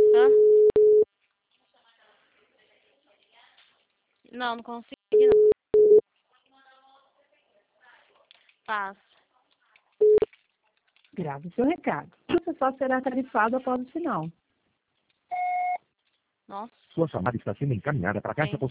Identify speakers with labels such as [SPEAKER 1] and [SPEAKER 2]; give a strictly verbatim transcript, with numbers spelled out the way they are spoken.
[SPEAKER 1] Hã? Não, não consegui não. Passa.
[SPEAKER 2] Grave seu recado. Você só será tarifado após o sinal.
[SPEAKER 1] Nossa.
[SPEAKER 3] Sua chamada está sendo encaminhada para a caixa
[SPEAKER 1] Sim.
[SPEAKER 3] postal.